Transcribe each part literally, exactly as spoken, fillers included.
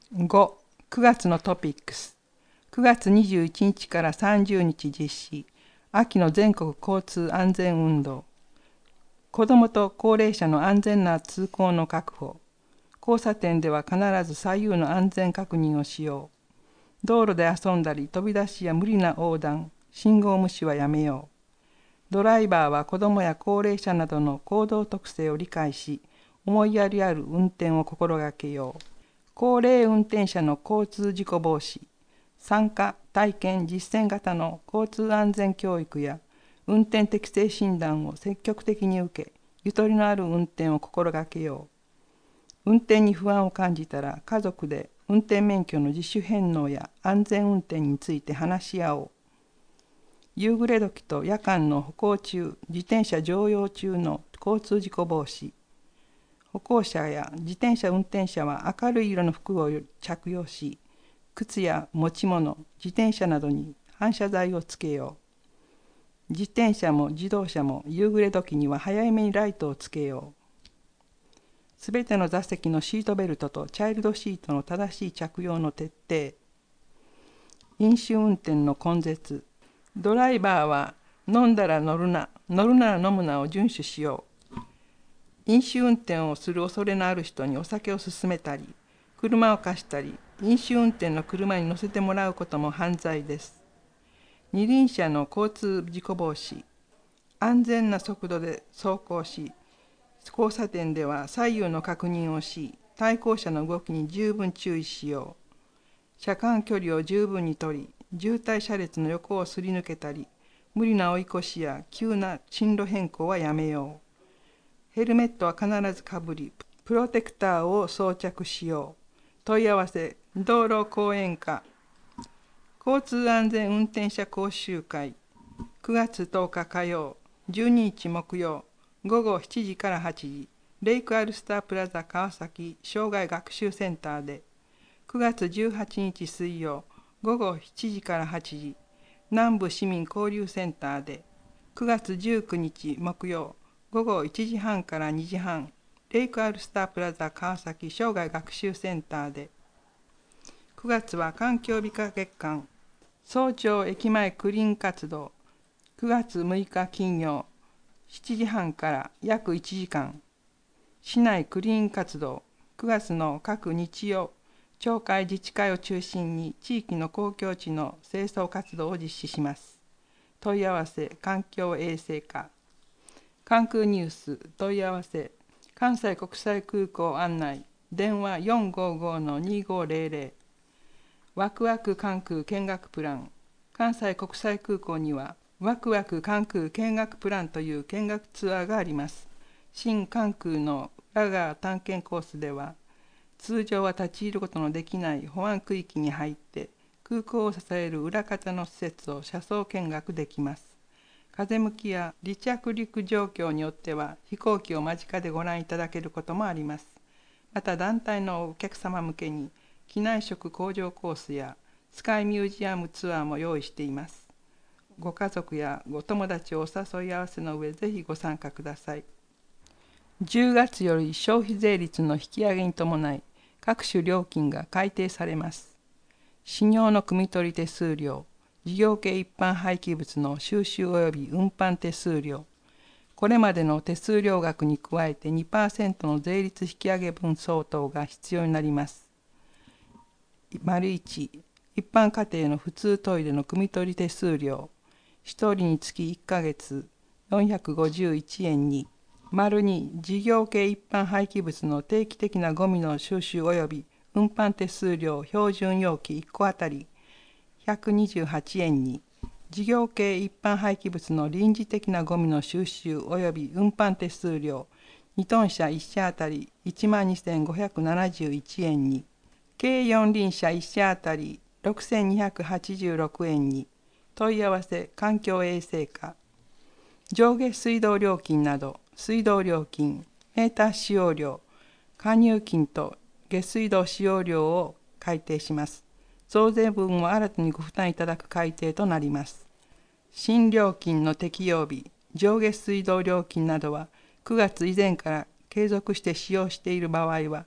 ご、くがつのトピックス。くがつにじゅういちにちからさんじゅうにち実施、秋の全国交通安全運動。子どもと高齢者の安全な通行の確保。交差点では必ず左右の安全確認をしよう。道路で遊んだり飛び出しや無理な横断、信号無視はやめよう。ドライバーは子どもや高齢者などの行動特性を理解し、思いやりある運転を心がけよう。高齢運転者の交通事故防止、参加・体験・実践型の交通安全教育や運転適正診断を積極的に受け、ゆとりのある運転を心がけよう。運転に不安を感じたら家族で運転免許の自主返納や安全運転について話し合おう。夕暮れ時と夜間の歩行中、自転車乗用中の交通事故防止。歩行者や自転車運転者は明るい色の服を着用し、靴や持ち物、自転車などに反射材をつけよう。自転車も自動車も夕暮れ時には早めにライトをつけよう。すべての座席のシートベルトとチャイルドシートの正しい着用の徹底。飲酒運転の根絶。ドライバーは飲んだら乗るな、乗るなら飲むなを遵守しよう。飲酒運転をする恐れのある人にお酒を勧めたり、車を貸したり、飲酒運転の車に乗せてもらうことも犯罪です。二輪車の交通事故防止。安全な速度で走行し、交差点では左右の確認をし、対向車の動きに十分注意しよう。車間距離を十分に取り、渋滞車列の横をすり抜けたり、無理な追い越しや急な進路変更はやめよう。ヘルメットは必ずかぶり、プロテクターを装着しよう。問い合わせ、道路講演課。交通安全運転者講習会。くがつとおか火曜、じゅうににち木曜、ごごしちじからはちじ、レイクアルスタープラザ川崎障害学習センターで。くがつじゅうはちにち水曜、ごごしちじからはちじ、南部市民交流センターで。くがつじゅうくにち木曜、ごごいちじはんからにじはん、レイクアルスタープラザ川崎障害学習センターで。くがつは環境美化月間、早朝駅前クリーン活動。くがつむいか金曜、しちじはんから約いちじかん、市内クリーン活動。くがつの各日曜、町会自治会を中心に地域の公共地の清掃活動を実施します。問い合わせ、環境衛生課。関空ニュース問い合わせ、関西国際空港案内、電話 よんごごのにごぜろぜろ。ワクワク関空見学プラン。関西国際空港にはワクワク関空見学プランという見学ツアーがあります。新関空の裏側探検コースでは、通常は立ち入ることのできない保安区域に入って、空港を支える裏方の施設を車窓見学できます。風向きや離着陸状況によっては飛行機を間近でご覧いただけることもあります。また団体のお客様向けに機内食工場コースやスカイミュージアムツアーも用意しています。ご家族やご友達をお誘い合わせの上、ぜひご参加ください。じゅうがつより消費税率の引き上げに伴い、各種料金が改定されます。私尿の汲み取り手数料、事業系一般廃棄物の収集及び運搬手数料、これまでの手数料額に加えて にパーセント の税率引き上げ分相当が必要になります。いち、一般家庭の普通トイレの汲み取り手数料、ひとりにつきいっかげつよんひゃくごじゅういちえんに、に、事業系一般廃棄物の定期的なゴミの収集及び運搬手数料標準容器いっこあたりひゃくにじゅうはちえんに、事業系一般廃棄物の臨時的なゴミの収集及び運搬手数料にトン車いち社あたりいちまんにせんごひゃくななじゅういちえんに、計よん輪車いち社あたりろくせんにひゃくはちじゅうろくえんに。問い合わせ、環境衛生課。上下水道料金など、水道料金、メーター使用料、加入金と下水道使用料を改定します。増税分を新たにご負担いただく改定となります。新料金の適用日、上下水道料金などはくがつ以前から継続して使用している場合は、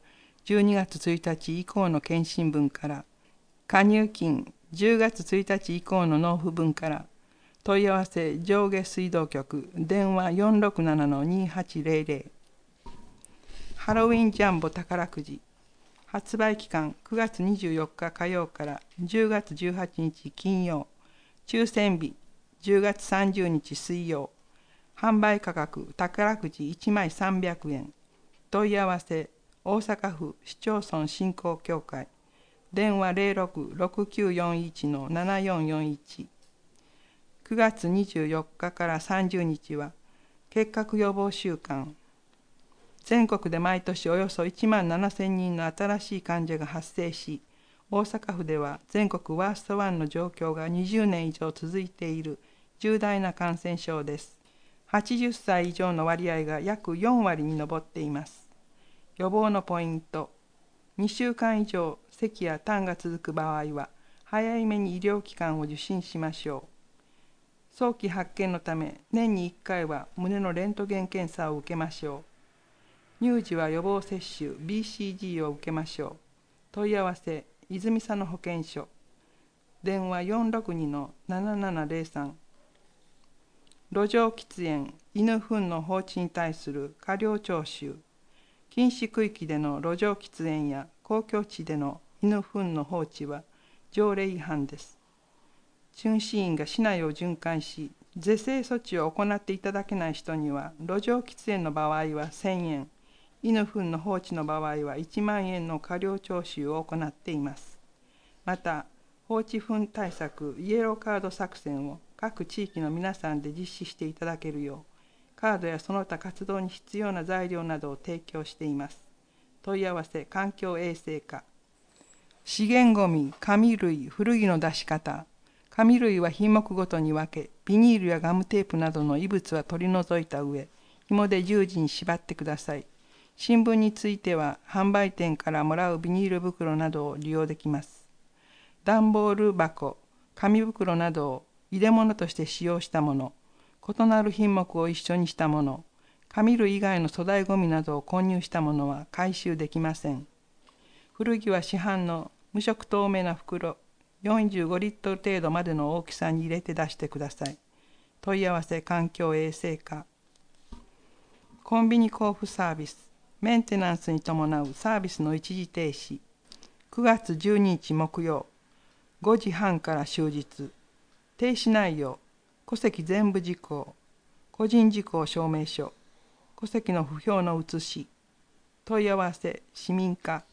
じゅうにがつついたち以降の検診分から、加入金じゅうがつついたち以降の納付分から、問い合わせ上下水道局電話 よんろくななのにはちぜろぜろ。ハロウィンジャンボ宝くじ発売期間くがつにじゅうよっか火曜からじゅうがつじゅうはちにち金曜、抽選日じゅうがつさんじゅうにち水曜。販売価格宝くじいちまいさんびゃくえん。問い合わせ大阪府市町村振興協会電話 ゼロろく ろくきゅうよんいち のななよんよんいち。くがつにじゅうよっかからさんじゅうにちは結核予防週間。全国で毎年およそいちまんななせんにんの新しい患者が発生し、大阪府では全国ワーストワンの状況がにじゅうねん以上続いている重大な感染症です。はちじゅっさい以上の割合が約よんわりに上っています。予防のポイント。にしゅうかん以上咳や痰が続く場合は、早めに医療機関を受診しましょう。早期発見のため、年にいっかいは胸のレントゲン検査を受けましょう。乳児は予防接種 ビーシージー を受けましょう。問い合わせ、泉佐野保健所。電話 よんろくにのななななぜろさん。路上喫煙、犬糞の放置に対する過料徴収。禁止区域での路上喫煙や公共地での犬糞の放置は条例違反です。巡視員が市内を巡回し、是正措置を行っていただけない人には、路上喫煙の場合はせんえん、犬糞の放置の場合はいちまんえんの過料徴収を行っています。また、放置糞対策イエローカード作戦を各地域の皆さんで実施していただけるよう、カードやその他活動に必要な材料などを提供しています。問い合わせ環境衛生課。資源ごみ、紙類、古着の出し方。紙類は品目ごとに分け、ビニールやガムテープなどの異物は取り除いた上、紐で十字に縛ってください。新聞については、販売店からもらうビニール袋などを利用できます。段ボール箱、紙袋などを入れ物として使用したもの、異なる品目を一緒にしたもの、紙類以外の粗大ごみなどを混入したものは回収できません。古着は市販の無色透明な袋、よんじゅうごリットル程度までの大きさに入れて出してください。問い合わせ環境衛生課。コンビニ交付サービス。メンテナンスに伴うサービスの一時停止。くがつじゅうににち木曜、ごじはんから終日。停止内容、戸籍全部事項、個人事項証明書、戸籍の不評の写し。問い合わせ、市民課。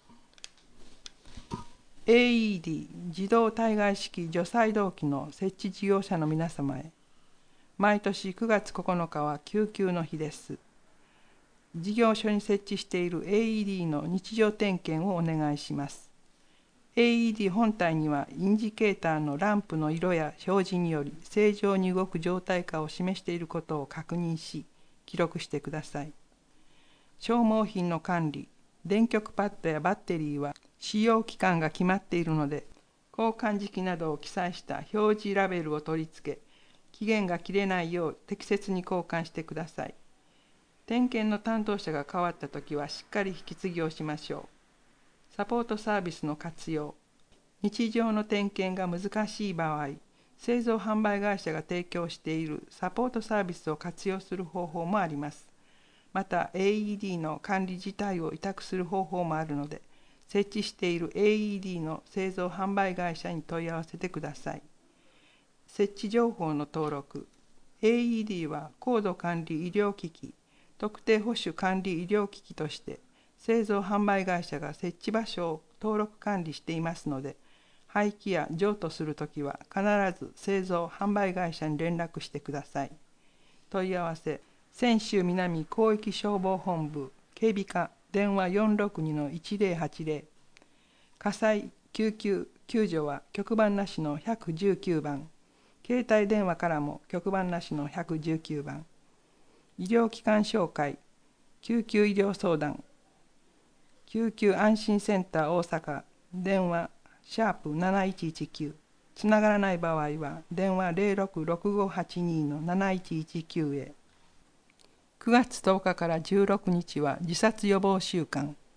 エーイーディー 自動体外式除細動器の設置事業者の皆様へ。毎年くがつここのかは救急の日です。事業所に設置している エーイーディー の日常点検をお願いします。エーイーディー 本体にはインジケーターのランプの色や表示により正常に動く状態かを示していることを確認し、記録してください。消耗品の管理、電極パッドやバッテリーは使用期間が決まっているので、交換時期などを記載した表示ラベルを取り付け、期限が切れないよう適切に交換してください。点検の担当者が変わったときはしっかり引き継ぎをしましょう。サポートサービスの活用。日常の点検が難しい場合、製造販売会社が提供しているサポートサービスを活用する方法もあります。また エーイーディー の管理自体を委託する方法もあるので、設置している エーイーディー の製造販売会社に問い合わせてください。設置情報の登録。エーイーディー は高度管理医療機器、特定保守管理医療機器として製造販売会社が設置場所を登録管理していますので、廃棄や譲渡するときは必ず製造販売会社に連絡してください。問い合わせ、泉州南広域消防本部警備課電話 よんろくにのいちぜろはちぜろ。火災救急救助は局番なしのいちいちきゅうばん。携帯電話からも局番なしのいちいちきゅうばん。医療機関紹介、救急医療相談、救急安心センター大阪、電話、シャープなないちいちきゅう。つながらない場合は、電話 ゼロろくろくごはちにのなないちいちきゅう へ。くがつとおかからじゅうろくにちは自殺予防週間。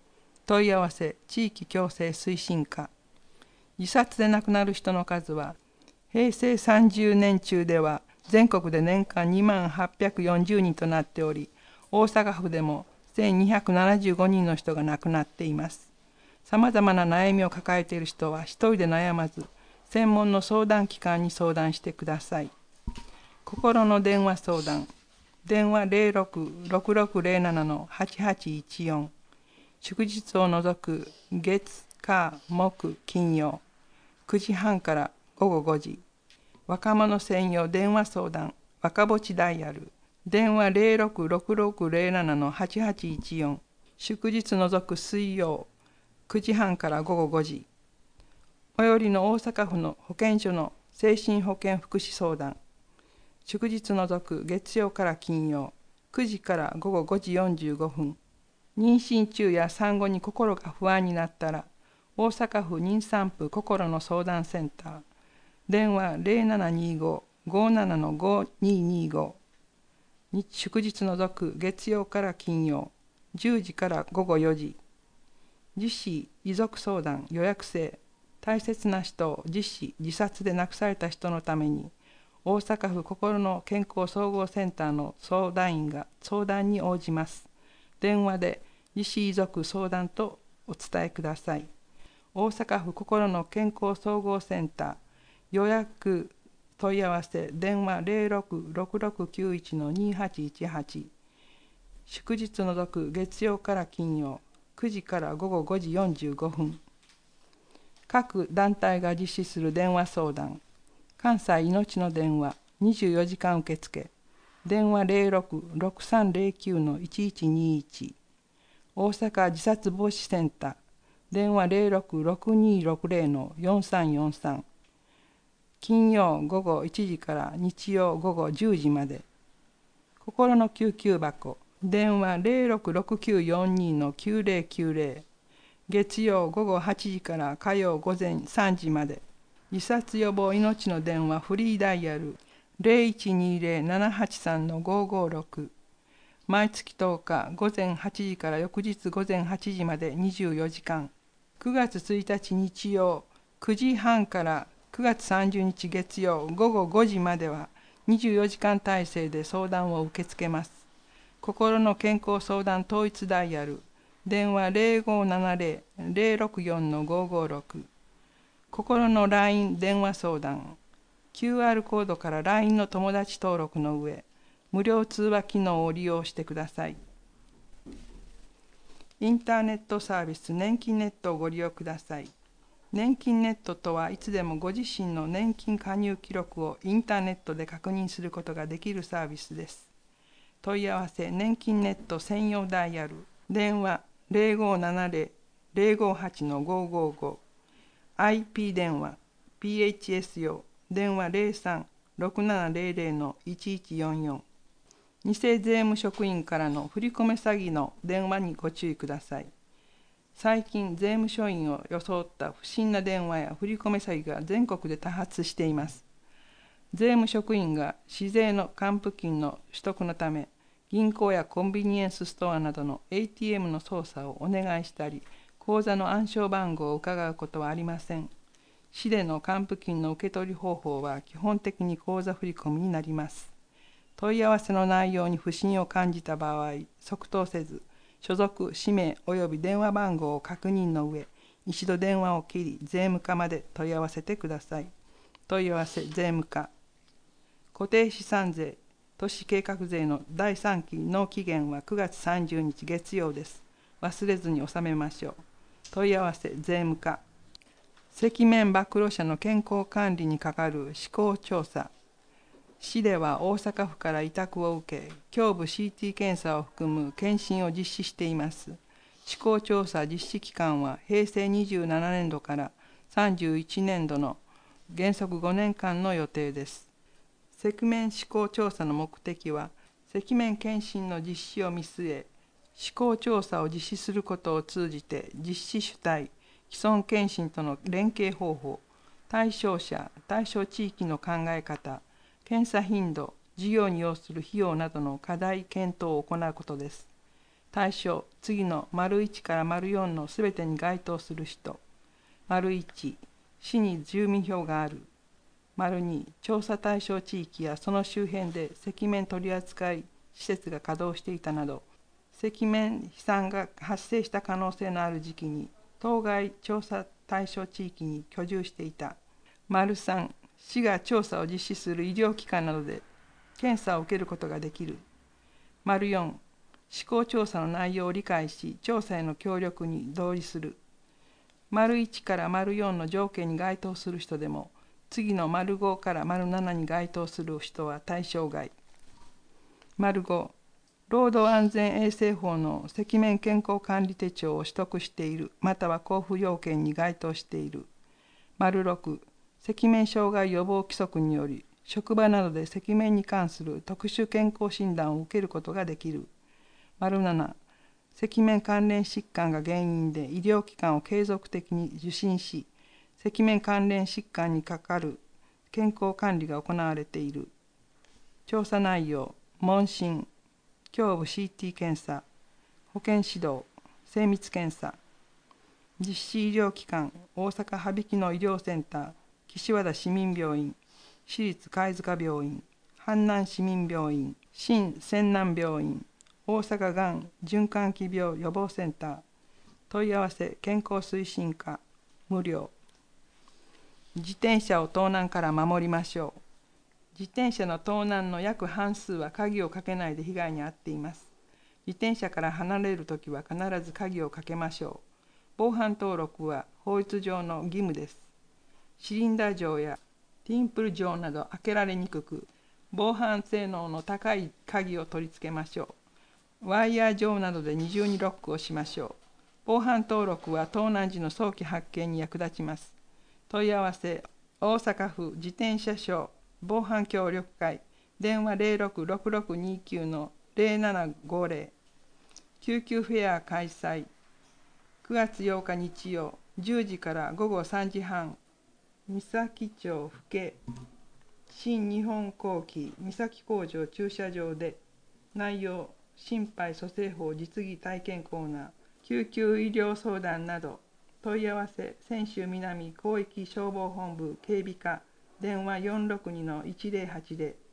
問い合わせ地域共生推進課。自殺で亡くなる人の数は、平成さんじゅうねん中では全国で年間にまんはっぴゃくよんじゅうにんとなっており、大阪府でもせんにひゃくななじゅうごにんの人が亡くなっています。さまざまな悩みを抱えている人は一人で悩まず、専門の相談機関に相談してください。心の電話相談。電話 ゼロろく ろくろくゼロなな はちはちいちよん。祝日を除く月、火、木、金曜。くじはんからごごごじ。若者専用電話相談。若ぼちダイヤル。電話 ゼロろく ろくろくゼロなな はちはちいちよん。祝日除く水曜。くじはんからごごごじ。最寄りの大阪府の保健所の精神保健福祉相談。祝日除く月曜から金曜、くじからごごごじよんじゅうごふん。妊娠中や産後に心が不安になったら、大阪府妊産婦心の相談センター。電話 ゼロななにご ごなな ごににご。祝日除く月曜から金曜、じゅうじからごごよじ。自死、遺族相談予約制。大切な人を自死、自殺で亡くされた人のために、大阪府心の健康総合センターの相談員が相談に応じます。電話で自死遺族相談とお伝えください。大阪府心の健康総合センター予約問い合わせ電話 ゼロろく ろくろくきゅういち にはちいちはち。祝日除く月曜から金曜くじからごごごじよんじゅうごふん。各団体が実施する電話相談。関西いのちの電話にじゅうよじかん受付。電話 ゼロろく ろくさんゼロきゅう いちいちにいち。大阪自殺防止センター。電話 ゼロろく ろくにろくゼロ よんさんよんさん。金曜午後いちじから日曜午後じゅうじまで。心の救急箱。電話 ゼロろく ろくきゅうよんに きゅうゼロきゅうゼロ。月曜午後はちじから火曜午前さんじまで。自殺予防命の電話フリーダイヤル ゼロいちにゼロ ななはちさん ごごろく。毎月とおか午前はちじから翌日午前はちじまでにじゅうよじかん。くがつついたち日曜くじはんからくがつさんじゅうにち月曜午後ごじまではにじゅうよじかん体制で相談を受け付けます。心の健康相談統一ダイヤル電話 ゼロごななゼロ ゼロろくよん ごごろく。心の ライン 電話相談。キューアール コードから ライン の友達登録の上、無料通話機能を利用してください。インターネットサービス年金ネットをご利用ください。年金ネットとはいつでもご自身の年金加入記録をインターネットで確認することができるサービスです。問い合わせ年金ネット専用ダイヤル電話 ゼロごななゼロ ゼロごはち ごごご。アイピー 電話 ピーエイチエス 用電話 ゼロさん ろくななゼロゼロ いちいちよんよん。偽税務職員からの振り込め詐欺の電話にご注意ください。最近税務署員を装った不審な電話や振り込め詐欺が全国で多発しています。税務職員が市税の還付金の取得のため銀行やコンビニエンスストアなどの エーティーエム の操作をお願いしたり口座の暗証番号を伺うことはありません。市での還付金の受け取り方法は基本的に口座振込になります。問い合わせの内容に不審を感じた場合、即答せず、所属、氏名及び電話番号を確認の上、一度電話を切り、税務課まで問い合わせてください。問い合わせ税務課。固定資産税、都市計画税のだいさんき納期限はくがつさんじゅうにち月曜です。忘れずに納めましょう。問い合わせ税務課。赤面暴露者の健康管理に係る施行調査。市では大阪府から委託を受け、胸部 シーティー 検査を含む検診を実施しています。施行調査実施期間はへいせいにじゅうななねんどからさんじゅういちねんどの原則ごねんかんの予定です。赤面施行調査の目的は、赤面検診の実施を見据え、施行調査を実施することを通じて実施主体、既存検診との連携方法、対象者、対象地域の考え方、検査頻度、事業に要する費用などの課題検討を行うことです。 対象、次の丸いちから丸よんのすべてに該当する人。丸いち、市に住民票がある。丸に、調査対象地域やその周辺で赤面取扱施設が稼働していたなど、赤面飛散が発生した可能性のある時期に、当該調査対象地域に居住していた。丸さん、市が調査を実施する医療機関などで検査を受けることができる。丸よん、施行調査の内容を理解し、調査への協力に同意する。丸いちから丸よんの条件に該当する人でも、次の丸ごから丸ななに該当する人は対象外。丸ご、労働安全衛生法の赤面健康管理手帳を取得している、または交付要件に該当している。丸ろく、赤面障害予防規則により、職場などで赤面に関する特殊健康診断を受けることができる。丸なな、赤面関連疾患が原因で医療機関を継続的に受診し、赤面関連疾患にかかる健康管理が行われている。調査内容、問診、胸部 シーティー 検査、保健指導、精密検査。実施医療機関、大阪羽曳野医療センター、岸和田市民病院、市立貝塚病院、阪南市民病院、新泉南病院、大阪がん循環器病予防センター。問い合わせ健康推進課、無料。自転車を盗難から守りましょう。自転車の盗難の約半数は鍵をかけないで被害に遭っています。自転車から離れるときは必ず鍵をかけましょう。防犯登録は法律上の義務です。シリンダー錠やティンプル錠など開けられにくく、防犯性能の高い鍵を取り付けましょう。ワイヤー錠などで二重にロックをしましょう。防犯登録は盗難時の早期発見に役立ちます。問い合わせ、大阪府自転車署防犯協力会、電話 ゼロろくろくろくにきゅうのゼロななごゼロ。救急フェア開催。くがつようか日曜、じゅうじからごごさんじはん、三崎町府家新日本工機三崎工場駐車場で。内容、心肺蘇生法実技体験コーナー、救急医療相談など。問い合わせ、泉州南広域消防本部警備課、電話 よんろくにのいちゼロはちゼロ。